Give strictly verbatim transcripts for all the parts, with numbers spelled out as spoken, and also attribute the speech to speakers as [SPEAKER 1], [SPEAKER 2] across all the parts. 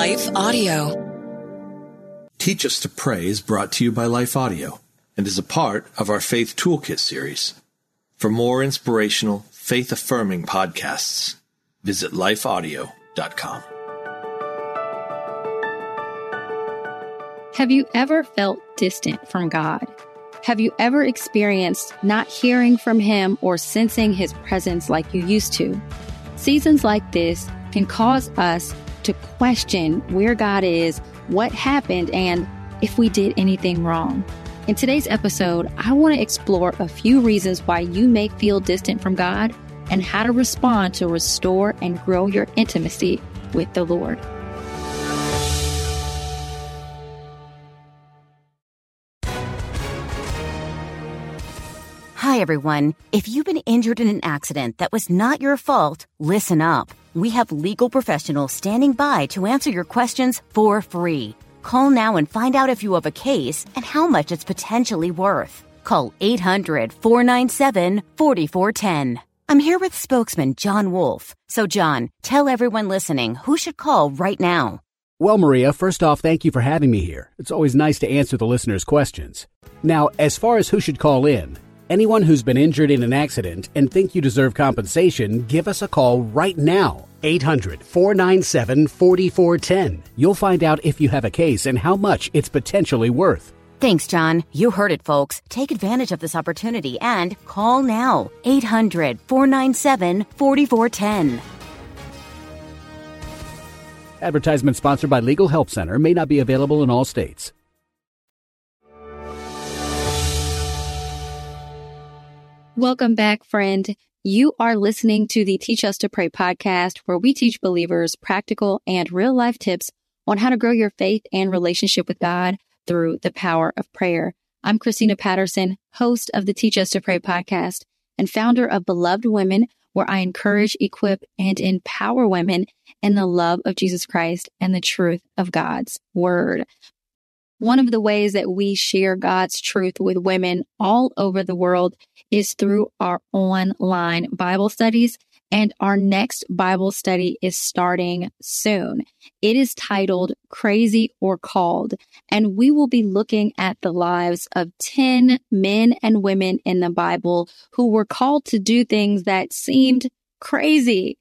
[SPEAKER 1] Life Audio.
[SPEAKER 2] Teach Us to Pray is brought to you by Life Audio and is a part of our Faith Toolkit series. For more inspirational, faith-affirming podcasts, visit life audio dot com.
[SPEAKER 3] Have you ever felt distant from God? Have you ever experienced not hearing from Him or sensing His presence like you used to? Seasons like this can cause us to question where God is, what happened, and if we did anything wrong. In today's episode, I want to explore a few reasons why you may feel distant from God and how to respond to restore and grow your intimacy with the Lord.
[SPEAKER 4] Hi, everyone. If you've been injured in an accident that was not your fault, listen up. We have legal professionals standing by to answer your questions for free. Call now and find out if you have a case and how much it's potentially worth. Call eight hundred, four nine seven, four four one zero. I'm here with spokesman John Wolf. So, John, tell everyone listening who should call right now.
[SPEAKER 5] Well, Maria, first off, thank you for having me here. It's always nice to answer the listeners' questions. Now, as far as who should call in, anyone who's been injured in an accident and think you deserve compensation, give us a call right now. eight hundred, four nine seven, four four one zero. You'll find out if you have a case and how much it's potentially worth.
[SPEAKER 4] Thanks, John. You heard it, folks. Take advantage of this opportunity and call now. eight hundred, four nine seven, four four one zero.
[SPEAKER 5] Advertisement sponsored by Legal Help Center. May not be available in all states.
[SPEAKER 3] Welcome back, friend. You are listening to the Teach Us to Pray podcast, where we teach believers practical and real-life tips on how to grow your faith and relationship with God through the power of prayer. I'm Christina Patterson, host of the Teach Us to Pray podcast and founder of Beloved Women, where I encourage, equip, and empower women in the love of Jesus Christ and the truth of God's Word. One of the ways that we share God's truth with women all over the world is through our online Bible studies, and our next Bible study is starting soon. It is titled Crazy or Called, and we will be looking at the lives of ten men and women in the Bible who were called to do things that seemed crazy.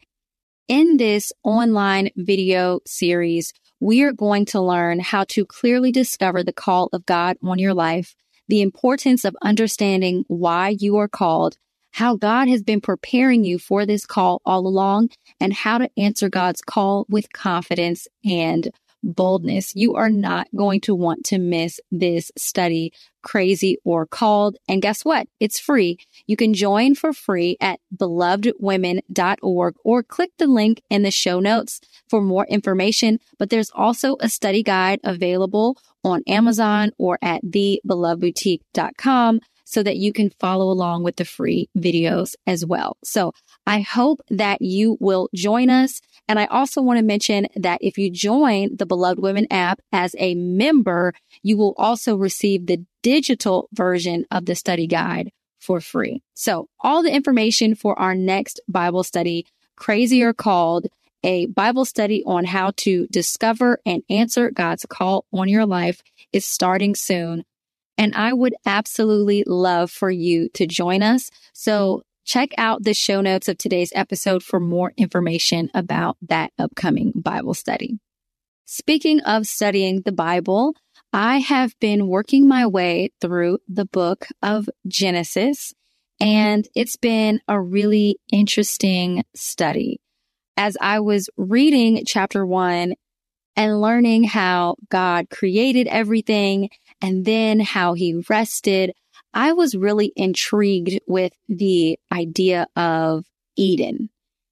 [SPEAKER 3] In this online video series, we are going to learn how to clearly discover the call of God on your life, the importance of understanding why you are called, how God has been preparing you for this call all along, and how to answer God's call with confidence and boldness. You are not going to want to miss this study, Crazy or Called. And guess what? It's free. You can join for free at beloved women dot org or click the link in the show notes for more information. But there's also a study guide available on Amazon or at the beloved boutique dot com so that you can follow along with the free videos as well. So I hope that you will join us. And I also want to mention that if you join the Beloved Women app as a member, you will also receive the digital version of the study guide for free. So all the information for our next Bible study, Crazy or Called, a Bible study on how to discover and answer God's call on your life, is starting soon. And I would absolutely love for you to join us. So check out the show notes of today's episode for more information about that upcoming Bible study. Speaking of studying the Bible, I have been working my way through the book of Genesis, and it's been a really interesting study. As I was reading chapter one and learning how God created everything and then how He rested, I was really intrigued with the idea of Eden.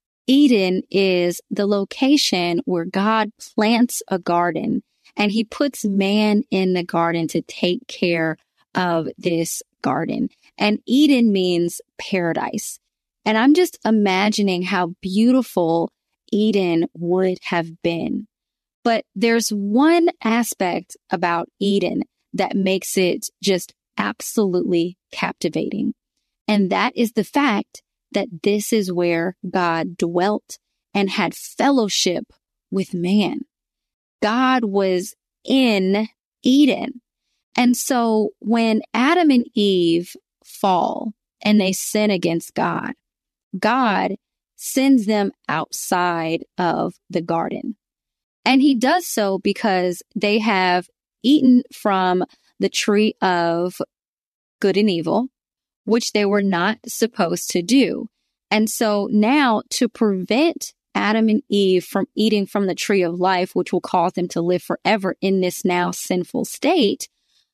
[SPEAKER 3] Eden is the location where God plants a garden, and He puts man in the garden to take care of this garden. And Eden means paradise. And I'm just imagining how beautiful Eden would have been. But there's one aspect about Eden that makes it just absolutely captivating. And that is the fact that this is where God dwelt and had fellowship with man. God was in Eden. And so when Adam and Eve fall and they sin against God, God sends them outside of the garden. And he does so because they have eaten from the tree of good and evil, which they were not supposed to do. And so now, to prevent Adam and Eve from eating from the tree of life, which will cause them to live forever in this now sinful state,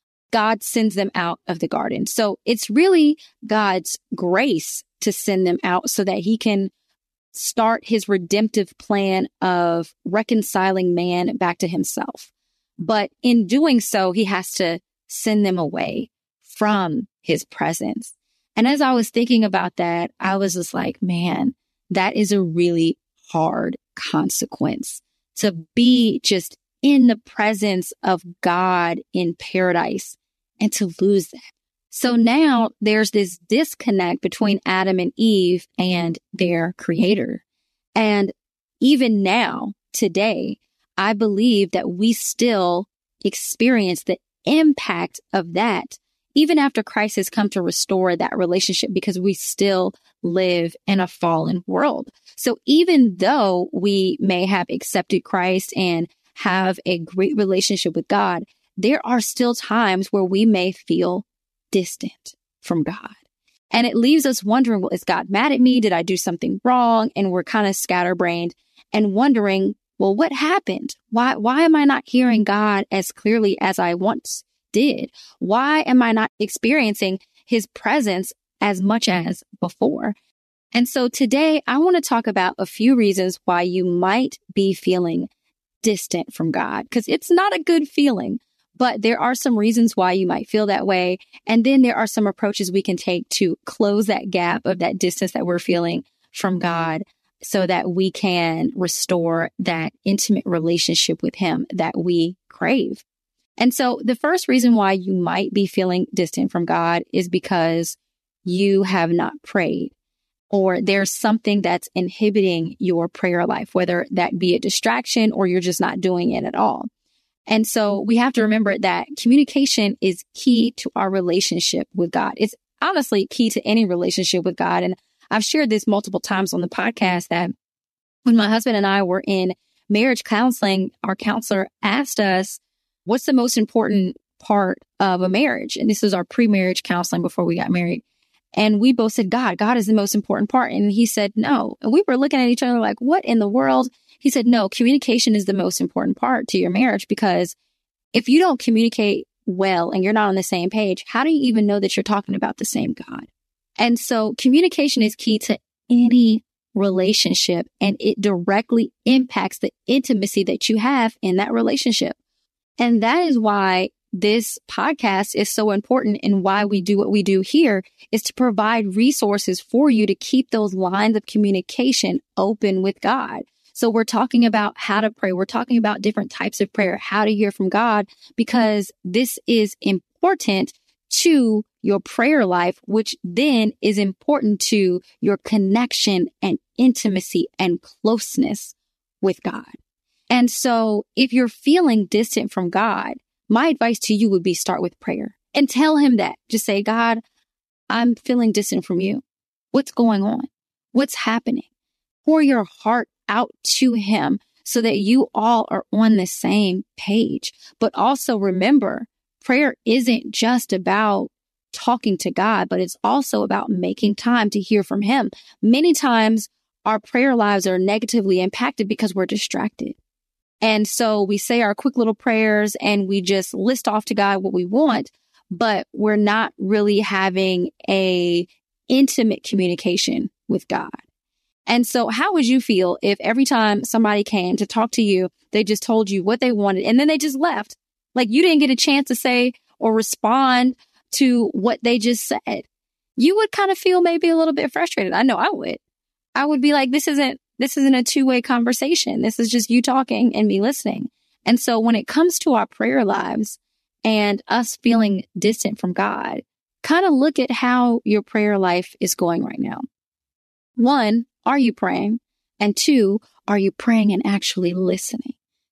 [SPEAKER 3] God sends them out of the garden. So it's really God's grace to send them out so that he can start his redemptive plan of reconciling man back to himself. But in doing so, he has to send them away from his presence. And as I was thinking about that, I was just like, man, that is a really hard consequence, to be just in the presence of God in paradise and to lose that. So now there's this disconnect between Adam and Eve and their creator. And even now, today, I believe that we still experience the impact of that, even after Christ has come to restore that relationship, because we still live in a fallen world. So even though we may have accepted Christ and have a great relationship with God, there are still times where we may feel distant from God. And it leaves us wondering, well, is God mad at me? Did I do something wrong? And we're kind of scatterbrained and wondering, well, what happened? Why, why am I not hearing God as clearly as I once did? Why am I not experiencing his presence as much as before? And so today I want to talk about a few reasons why you might be feeling distant from God, because it's not a good feeling. But there are some reasons why you might feel that way. And then there are some approaches we can take to close that gap of that distance that we're feeling from God so that we can restore that intimate relationship with him that we crave. And so the first reason why you might be feeling distant from God is because you have not prayed, or there's something that's inhibiting your prayer life, whether that be a distraction or you're just not doing it at all. And so we have to remember that communication is key to our relationship with God. It's honestly key to any relationship with God. And I've shared this multiple times on the podcast that when my husband and I were in marriage counseling, our counselor asked us, what's the most important part of a marriage? And this was our pre-marriage counseling before we got married. And we both said, God, God is the most important part. And he said, no. And we were looking at each other like, what in the world? He said, no, communication is the most important part to your marriage, because if you don't communicate well and you're not on the same page, how do you even know that you're talking about the same God? And so communication is key to any relationship, and it directly impacts the intimacy that you have in that relationship. And that is why this podcast is so important, and why we do what we do here is to provide resources for you to keep those lines of communication open with God. So we're talking about how to pray. We're talking about different types of prayer, how to hear from God, because this is important to your prayer life, which then is important to your connection and intimacy and closeness with God. And so if you're feeling distant from God, my advice to you would be start with prayer and tell him that. Just say, God, I'm feeling distant from you. What's going on? What's happening? Pour your heart out to him so that you all are on the same page. But also remember, prayer isn't just about talking to God, but it's also about making time to hear from him. Many times our prayer lives are negatively impacted because we're distracted. And so we say our quick little prayers and we just list off to God what we want, but we're not really having a intimate communication with God. And so how would you feel if every time somebody came to talk to you, they just told you what they wanted and then they just left? Like you didn't get a chance to say or respond to what they just said. You would kind of feel maybe a little bit frustrated. I know I would. I would be like, this isn't, this isn't a two-way conversation. This is just you talking and me listening. And so when it comes to our prayer lives and us feeling distant from God, kind of look at how your prayer life is going right now. One, are you praying? And two, are you praying and actually listening?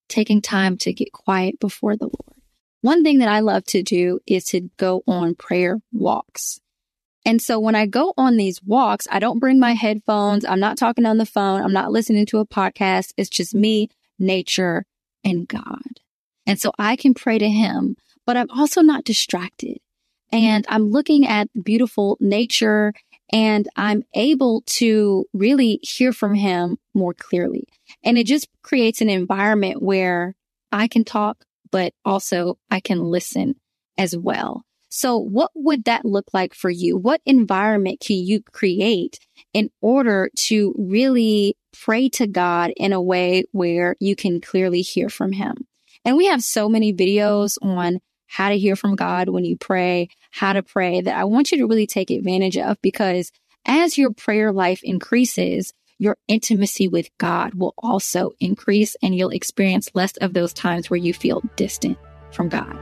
[SPEAKER 3] taking time to get quiet before the Lord. One thing that I love to do is to go on prayer walks. And so when I go on these walks, I don't bring my headphones. I'm not talking on the phone. I'm not listening to a podcast. It's just me, nature, and God. And so I can pray to him, but I'm also not distracted. And I'm looking at beautiful nature, and I'm able to really hear from him more clearly. And it just creates an environment where I can talk, but also I can listen as well. So what would that look like for you? What environment can you create in order to really pray to God in a way where you can clearly hear from him? And we have so many videos on how to hear from God when you pray, how to pray, that I want you to really take advantage of, because as your prayer life increases, your intimacy with God will also increase, and you'll experience less of those times where you feel distant from God.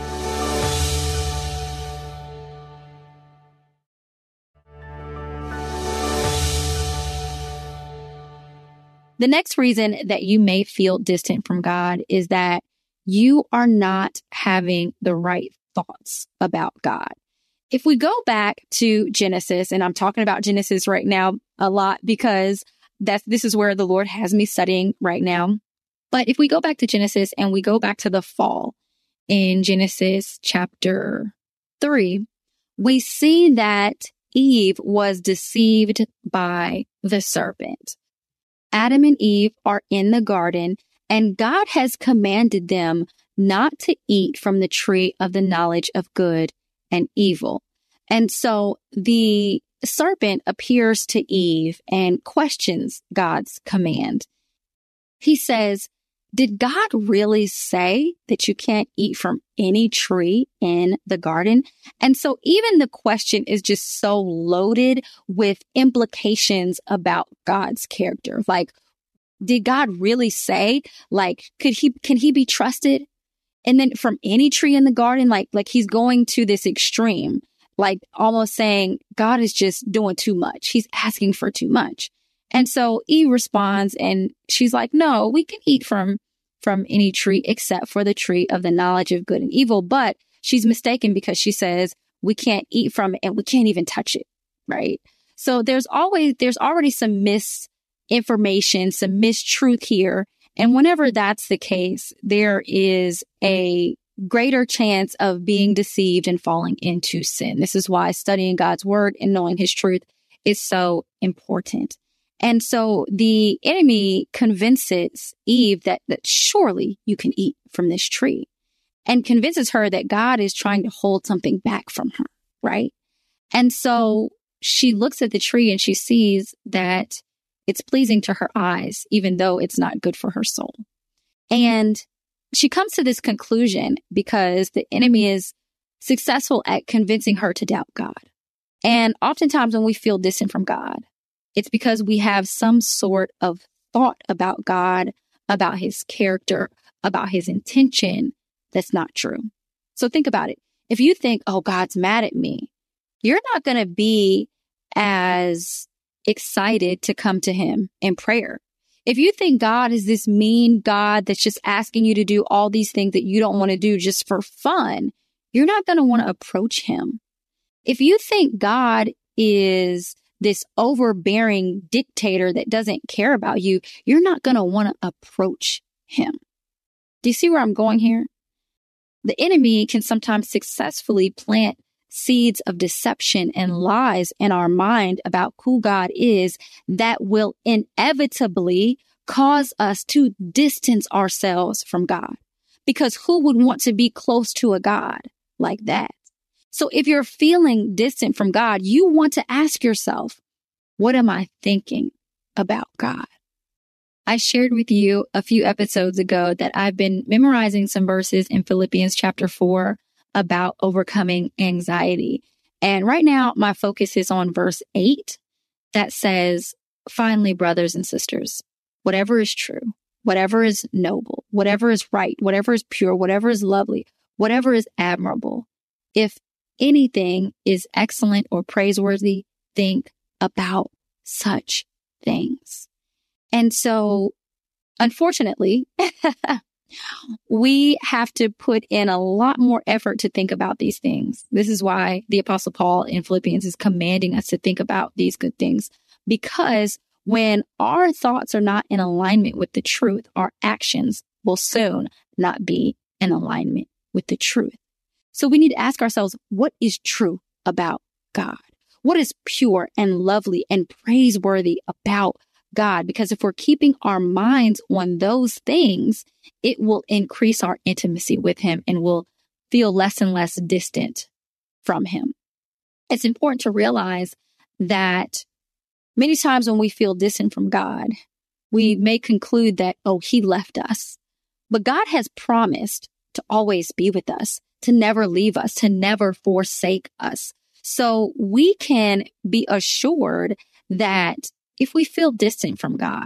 [SPEAKER 3] The next reason that you may feel distant from God is that you are not having the right thoughts about God. If we go back to Genesis, and I'm talking about Genesis right now a lot because that's, this is where the Lord has me studying right now. But if we go back to Genesis and we go back to the fall in Genesis chapter three, we see that Eve was deceived by the serpent. Adam and Eve are in the garden, and God has commanded them not to eat from the tree of the knowledge of good and evil. And so the serpent appears to Eve and questions God's command. He says, did God really say that you can't eat from any tree in the garden? And so even the question is just so loaded with implications about God's character. Like, did God really say, like, could he, can he be trusted? And then from any tree in the garden, like, like he's going to this extreme, like almost saying God is just doing too much. He's asking for too much. And so Eve responds and she's like, no, we can eat from, from any tree except for the tree of the knowledge of good and evil. But she's mistaken because she says we can't eat from it and we can't even touch it. Right. So there's always, there's already some misinformation, some mistruth here. And whenever that's the case, there is a greater chance of being deceived and falling into sin. This is why studying God's word and knowing his truth is so important. And so the enemy convinces Eve that, that surely you can eat from this tree, and convinces her that God is trying to hold something back from her, right? And so she looks at the tree and she sees that it's pleasing to her eyes, even though it's not good for her soul. And she comes to this conclusion because the enemy is successful at convincing her to doubt God. And oftentimes when we feel distant from God, it's because we have some sort of thought about God, about his character, about his intention that's not true. So think about it. If you think, oh, God's mad at me, you're not going to be as excited to come to him in prayer. If you think God is this mean God that's just asking you to do all these things that you don't want to do just for fun, you're not going to want to approach him. If you think God is this overbearing dictator that doesn't care about you, you're not going to want to approach him. Do you see where I'm going here? The enemy can sometimes successfully plant seeds of deception and lies in our mind about who God is that will inevitably cause us to distance ourselves from God. Because who would want to be close to a God like that? So if you're feeling distant from God, you want to ask yourself, what am I thinking about God? I shared with you a few episodes ago that I've been memorizing some verses in Philippians chapter four about overcoming anxiety. And right now, my focus is on verse eight that says, finally, brothers and sisters, whatever is true, whatever is noble, whatever is right, whatever is pure, whatever is lovely, whatever is admirable, if anything is excellent or praiseworthy, think about such things. And so, unfortunately, We have to put in a lot more effort to think about these things. This is why the Apostle Paul in Philippians is commanding us to think about these good things, because when our thoughts are not in alignment with the truth, our actions will soon not be in alignment with the truth. So we need to ask ourselves, what is true about God? What is pure and lovely and praiseworthy about God? Because if we're keeping our minds on those things, it will increase our intimacy with him and we'll feel less and less distant from him. It's important to realize that many times when we feel distant from God, we may conclude that, oh, he left us. But God has promised to always be with us, to never leave us, to never forsake us. So we can be assured that if we feel distant from God,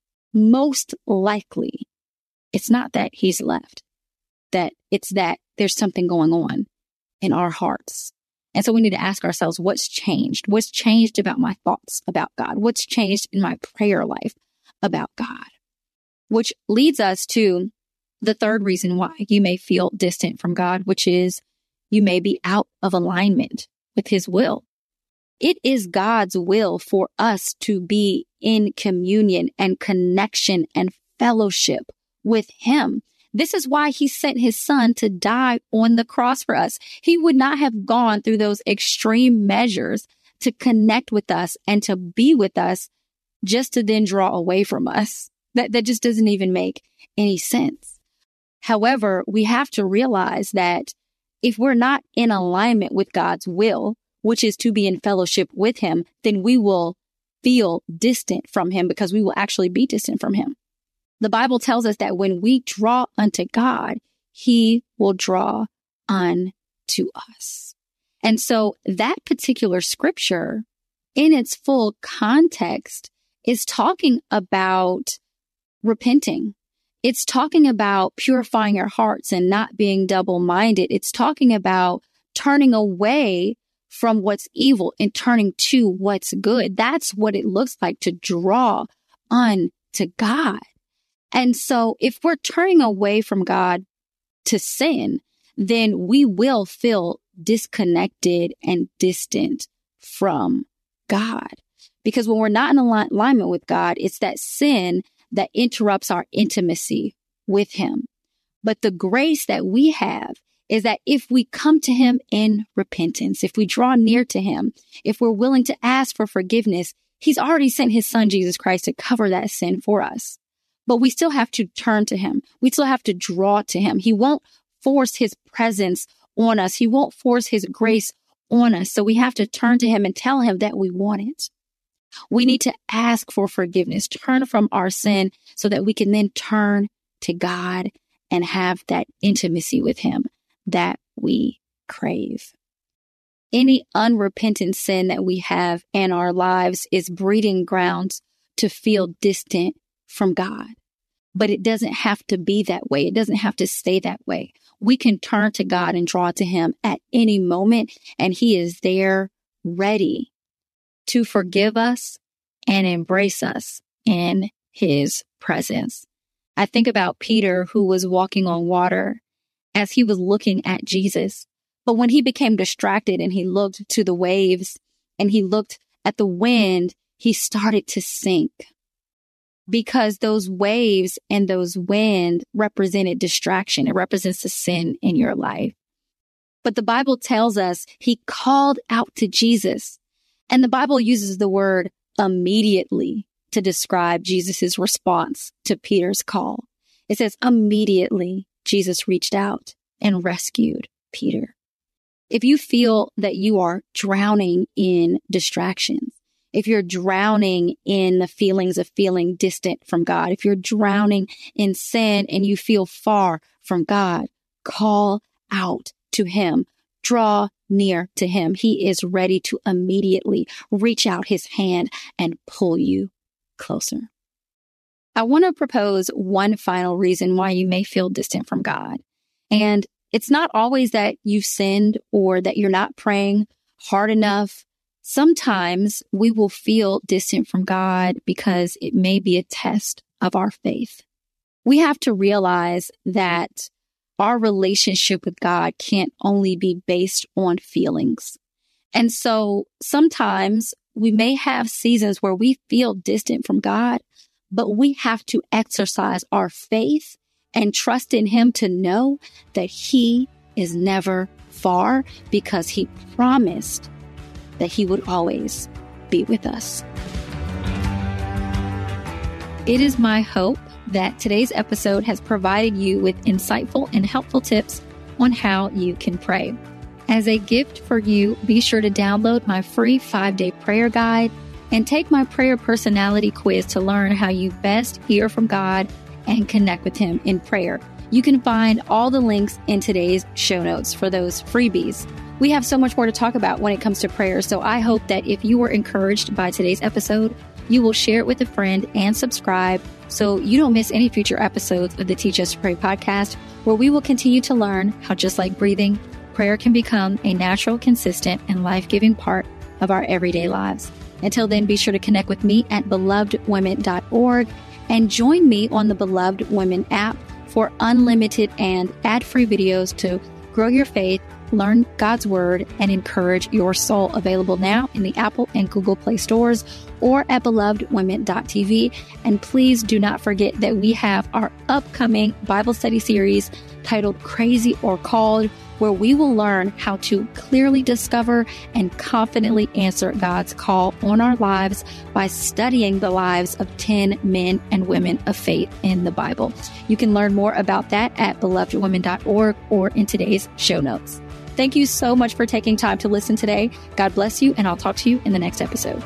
[SPEAKER 3] most likely it's not that he's left, that it's that there's something going on in our hearts. And so we need to ask ourselves, what's changed? What's changed about my thoughts about God? What's changed in my prayer life about God? Which leads us to the third reason why you may feel distant from God, which is you may be out of alignment with his will. It is God's will for us to be in communion and connection and fellowship with him. This is why he sent his son to die on the cross for us. He would not have gone through those extreme measures to connect with us and to be with us just to then draw away from us. That, that just doesn't even make any sense. However, we have to realize that if we're not in alignment with God's will, which is to be in fellowship with him, then we will feel distant from him because we will actually be distant from him. The Bible tells us that when we draw unto God, he will draw unto us. And so that particular scripture in its full context is talking about repenting. It's talking about purifying our hearts and not being double-minded. It's talking about turning away from what's evil and turning to what's good. That's what it looks like to draw unto God. And so if we're turning away from God to sin, then we will feel disconnected and distant from God. Because when we're not in alignment with God, it's that sin that interrupts our intimacy with him. But the grace that we have is that if we come to him in repentance, if we draw near to him, if we're willing to ask for forgiveness, he's already sent his son, Jesus Christ, to cover that sin for us. But we still have to turn to him. We still have to draw to him. He won't force his presence on us. He won't force his grace on us. So we have to turn to him and tell him that we want it. We need to ask for forgiveness, turn from our sin so that we can then turn to God and have that intimacy with him that we crave. Any unrepentant sin that we have in our lives is breeding grounds to feel distant from God. But it doesn't have to be that way. It doesn't have to stay that way. We can turn to God and draw to him at any moment, and he is there ready to forgive us and embrace us in his presence. I think about Peter, who was walking on water as he was looking at Jesus. But when he became distracted and he looked to the waves and he looked at the wind, he started to sink because those waves and those wind represented distraction. It represents the sin in your life. But the Bible tells us he called out to Jesus. And the Bible uses the word immediately to describe Jesus's response to Peter's call. It says, immediately Jesus reached out and rescued Peter. If you feel that you are drowning in distractions, if you're drowning in the feelings of feeling distant from God, if you're drowning in sin and you feel far from God, call out to him. Draw near to him. He is ready to immediately reach out his hand and pull you closer. I want to propose one final reason why you may feel distant from God. And it's not always that you've sinned or that you're not praying hard enough. Sometimes we will feel distant from God because it may be a test of our faith. we have to realize that our relationship with God can't only be based on feelings. And so sometimes we may have seasons where we feel distant from God, but we have to exercise our faith and trust in Him to know that He is never far, because He promised that He would always be with us. It is my hope that today's episode has provided you with insightful and helpful tips on how you can pray. As a gift for you, be sure to download my free five-day prayer guide and take my prayer personality quiz to learn how you best hear from God and connect with Him in prayer. You can find all the links in today's show notes for those freebies. We have so much more to talk about when it comes to prayer, so I hope that if you were encouraged by today's episode, you will share it with a friend and subscribe so you don't miss any future episodes of the Teach Us to Pray podcast, where we will continue to learn how, just like breathing, prayer can become a natural, consistent, and life-giving part of our everyday lives. Until then, be sure to connect with me at beloved women dot org and join me on the Beloved Women app for unlimited and ad-free videos to grow your faith, learn God's Word, and encourage your soul. Available now in the Apple and Google Play stores or at beloved women dot t v. And please do not forget that we have our upcoming Bible study series titled Crazy or Called, where we will learn how to clearly discover and confidently answer God's call on our lives by studying the lives of ten men and women of faith in the Bible. You can learn more about that at beloved women dot org or in today's show notes. Thank you so much for taking time to listen today. God bless you, and I'll talk to you in the next episode.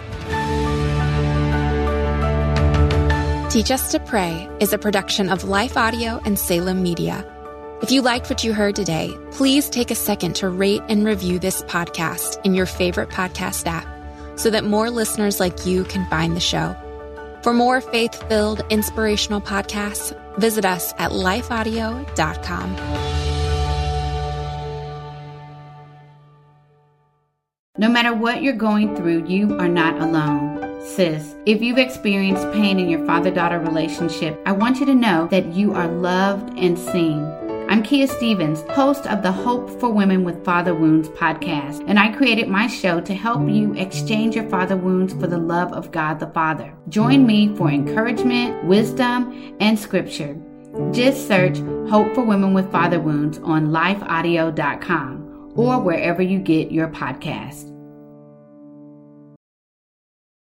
[SPEAKER 1] Teach Us to Pray is a production of Life Audio and Salem Media. If you liked what you heard today, please take a second to rate and review this podcast in your favorite podcast app so that more listeners like you can find the show. For more faith-filled, inspirational podcasts, visit us at life audio dot com.
[SPEAKER 6] No matter what you're going through, you are not alone. Sis, if you've experienced pain in your father-daughter relationship, I want you to know that you are loved and seen. I'm Kia Stevens, host of the Hope for Women with Father Wounds podcast, and I created my show to help you exchange your father wounds for the love of God the Father. Join me for encouragement, wisdom, and scripture. Just search Hope for Women with Father Wounds on life audio dot com or wherever you get your podcasts.